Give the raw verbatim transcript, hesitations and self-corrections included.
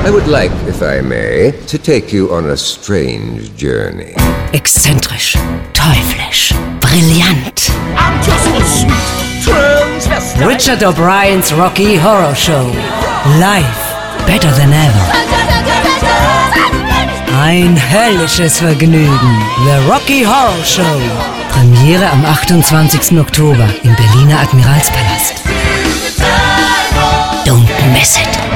I would like, if I may, to take you on a strange journey. Exzentrisch, teuflisch, brillant. I'm just a sweet transvestite. Richard O'Brien's Rocky Horror Show. Live, better than ever. Ein höllisches Vergnügen. The Rocky Horror Show. Premiere am achtundzwanzigsten Oktober im Berliner Admiralspalast. Don't miss it.